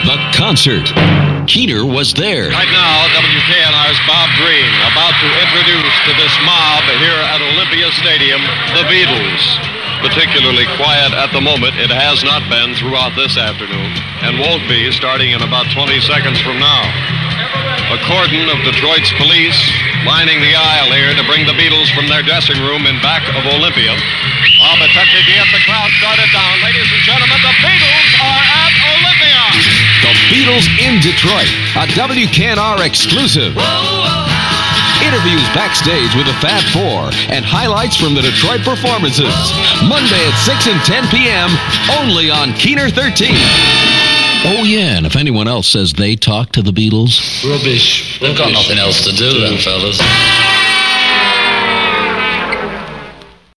The concert. Keener was there. Right now, WKNR's Bob Green about to introduce to this mob here at Olympia Stadium the Beatles. Particularly quiet at the moment. It has not been throughout this afternoon and won't be starting in about 20 seconds from now. A cordon of Detroit's police lining the aisle here to bring the Beatles from their dressing room in back of Olympia. Bob attempted to get the crowd started down. Ladies and gentlemen, the Beatles are at Olympia. The Beatles in Detroit, a WKNR exclusive. Interviews backstage with the Fab Four and highlights from the Detroit performances. Monday at 6 and 10 p.m. only on Keener 13. Oh, yeah, and if anyone else says they talked to the Beatles... Rubbish. They've got nothing else to do then, fellas.